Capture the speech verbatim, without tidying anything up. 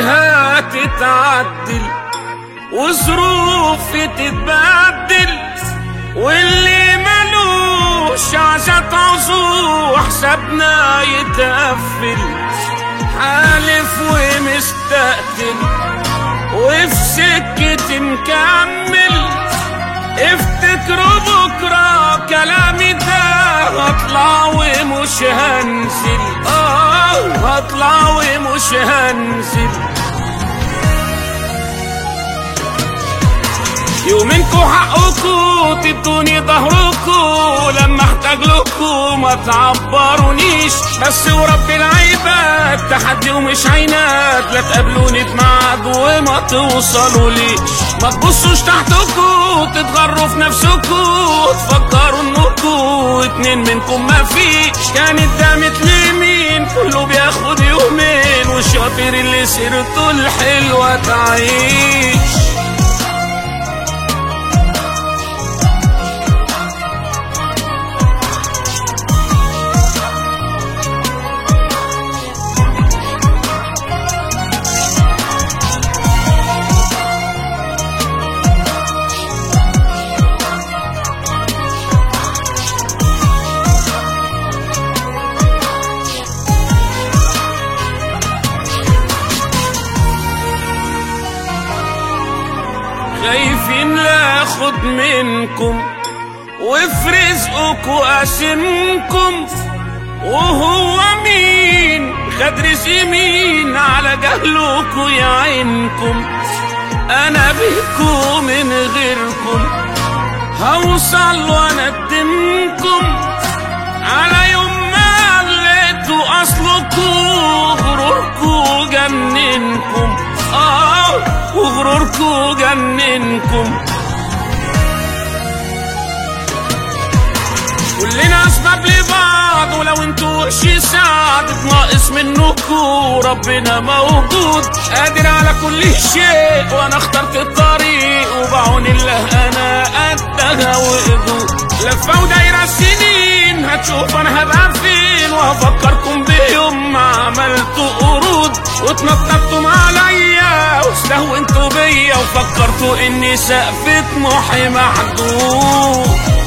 مصيرها تتعدل وظروفي تتبدل، واللي ملوش عزت عزو حسابنا يتقفل. حالف ومستقتل وفي سكتي مكمل، افتكروا بكرة كلامي ده هطلع ومش هنزل. اه هطلع ومش هنزل. يومينكو حقكو تدوني ظهركو، لما احتاج لكو ما تعبرونيش. بس ورب العباد تحدي ومش عناد، لا تقابلوني بميعاد وما توصلوليش. ما تبصوش تحتكو تتغروا في نفسكو، تفكروا انكو اتنين منكم ما فيش. كانت دامت لمين كله بياخد يومين، والشاطر اللي سيرته الحلوة تعيش. خايفين لا اخد منكم وفي رزقكوا اقسمكم، وهو مين خد رزق مين على جهلكوا يعينكم. انا بيكم من غيركم هوصل واندمكم، على يوم ما قلتوا اصلكوا غروركوا جننكم. اه وغروركوا جننكم. كلنا اسباب لبعض، ولو انتوا وحش سعد ناقص منكوا ربنا موجود قادر على كل شيء. وانا اخترت الطريق وبعون الله انا قدها وقدود. لفه ودايره السنين هتشوف انا هبقى فين، وهفكركم بيوم ما عملتوا قرود واتنططتم عليا واستهونتوا بيا، وفكرتوا اني سقف طموحي محدود.